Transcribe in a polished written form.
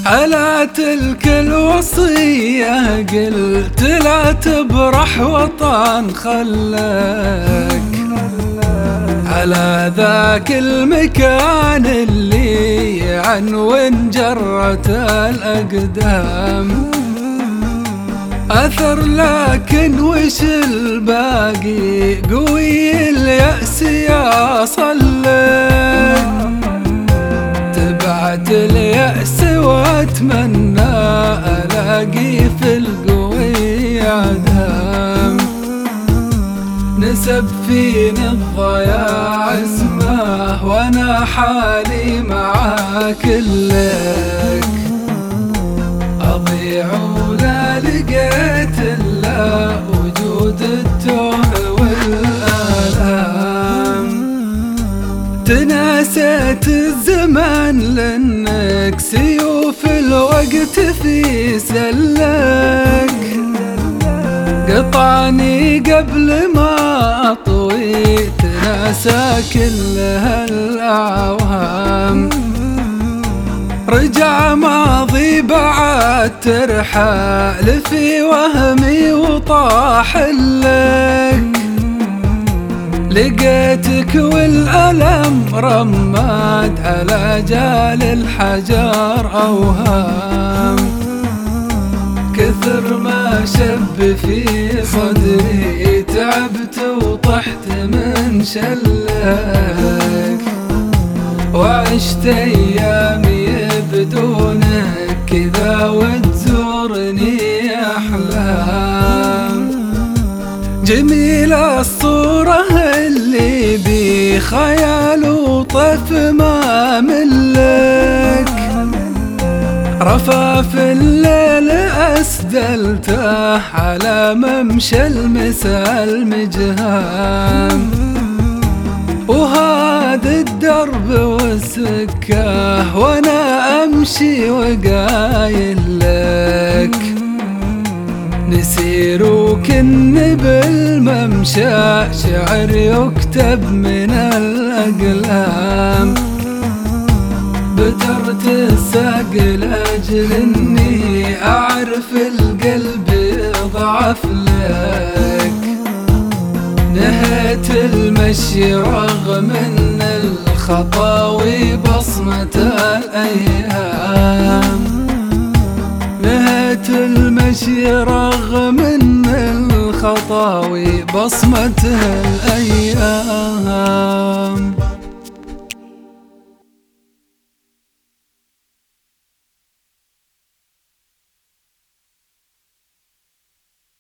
على تلك الوصية قلت لا تبرح وطن خلك على ذاك المكان اللي عنون جرت الأقدام أثر لكن وش الباقي قوي اليأس يا صلك تبعت اليأس واتمنى ألاقي في القوي عدام نسب فيني الضياع اسمه وانا حالي معاك لك اضيع ولا لقيت الا وجود التوه والآلام تناسيت الزمان لانك سيوف الوقت في سلك قطعني قبل ما أطوي تناسى كل هالأعوام رجع ماضي بعد ترحال في وهمي وطاح لك لقيتك والألم رماد على جال الحجر أوهام كثر ما شب في صدري تعبت وطحت من شلك وعشت أيامي بدونك كذا وتزورني أحلام جميلة الصورة اللي بخيال وطف ما ملك رفاف الليل أسدلته على ممشى المساء المجهام وهذا الدرب والسكة وانا امشي وقايل لك نسير وكن بالممشى شعر يكتب من الأقلام بترت الساق لأجل إني أعرف القلب ضعف لك نهيت المشي رغم إن الخطاوي بصمة الأيام نهيت المشي رغم إن الخطاوي بصمة الأيام